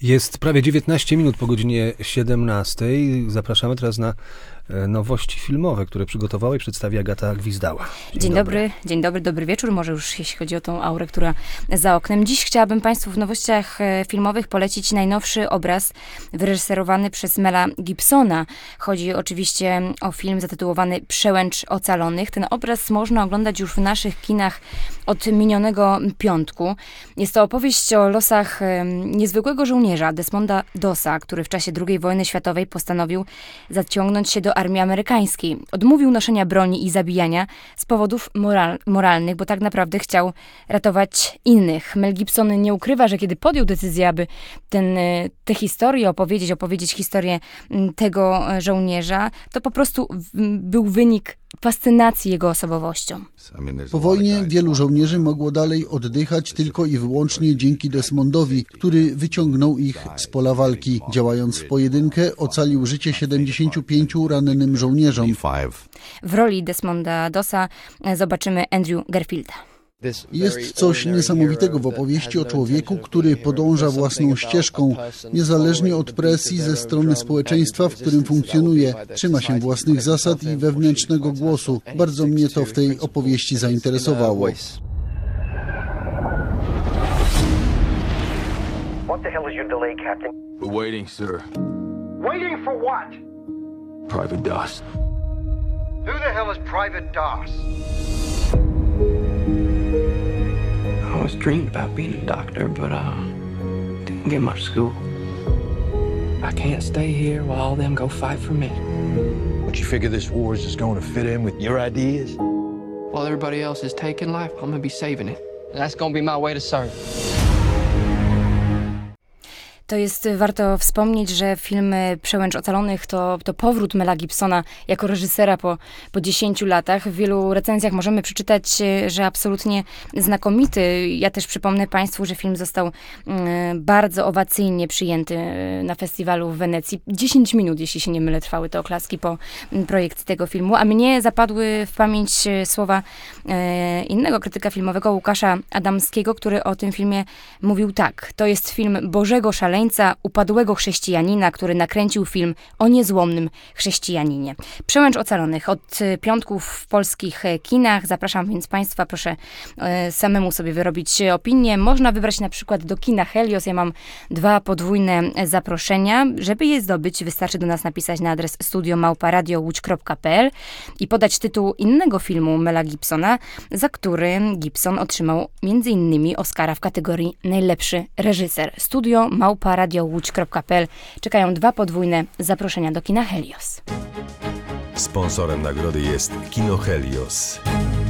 Jest prawie 19 minut po godzinie 17. Zapraszamy teraz na nowości filmowe, które przygotowała i przedstawi Agata Gwizdała. Dzień dobry, dobry wieczór. Może już jeśli chodzi o tą aurę, która za oknem. Dziś chciałabym Państwu w nowościach filmowych polecić najnowszy obraz wyreżyserowany przez Mela Gibsona. Chodzi oczywiście o film zatytułowany Przełęcz Ocalonych. Ten obraz można oglądać już w naszych kinach od minionego piątku. Jest to opowieść o losach niezwykłego żołnierza Desmonda Dossa, który w czasie II wojny światowej postanowił zaciągnąć się do armii amerykańskiej. Odmówił noszenia broni i zabijania z powodów moralnych, bo tak naprawdę chciał ratować innych. Mel Gibson nie ukrywa, że kiedy podjął decyzję, aby tę historię opowiedzieć historię tego żołnierza, to po prostu był wynik fascynacji jego osobowością. Po wojnie wielu żołnierzy mogło dalej oddychać tylko i wyłącznie dzięki Desmondowi, który wyciągnął ich z pola walki. Działając w pojedynkę, ocalił życie 75 rannym żołnierzom. W roli Desmonda Dossa zobaczymy Andrew Garfielda. Jest coś niesamowitego w opowieści o człowieku, który podąża własną ścieżką, niezależnie od presji ze strony społeczeństwa, w którym funkcjonuje. Trzyma się własnych zasad i wewnętrznego głosu. Bardzo mnie to w tej opowieści zainteresowało. What the hell is your delay, Captain? We're waiting, sir. Waiting for what? Private Doss. Who the hell is Private Doss? I always dreamed about being a doctor, but didn't get much school. I can't stay here while all them go fight for me. But you figure this war is just going to fit in with your ideas? While everybody else is taking life, I'm gonna be saving it. And that's gonna be my way to serve. To jest, warto wspomnieć, że film Przełęcz Ocalonych to powrót Mela Gibsona jako reżysera po 10 latach. W wielu recenzjach możemy przeczytać, że absolutnie znakomity. Ja też przypomnę Państwu, że film został bardzo owacyjnie przyjęty na festiwalu w Wenecji. 10 minut, jeśli się nie mylę, trwały te oklaski po projekcji tego filmu. A mnie zapadły w pamięć słowa innego krytyka filmowego, Łukasza Adamskiego, który o tym filmie mówił tak. To jest film Bożego szaleństwa, upadłego chrześcijanina, który nakręcił film o niezłomnym chrześcijaninie. Przełęcz Ocalonych od piątków w polskich kinach. Zapraszam więc Państwa, proszę samemu sobie wyrobić opinię. Można wybrać na przykład do kina Helios. Ja mam 2 podwójne zaproszenia. Żeby je zdobyć, wystarczy do nas napisać na adres studio@radiołódź.pl i podać tytuł innego filmu Mela Gibsona, za który Gibson otrzymał m.in. Oscara w kategorii najlepszy reżyser. studio@radiołódź.pl. Czekają 2 podwójne zaproszenia do kina Helios. Sponsorem nagrody jest Kino Helios.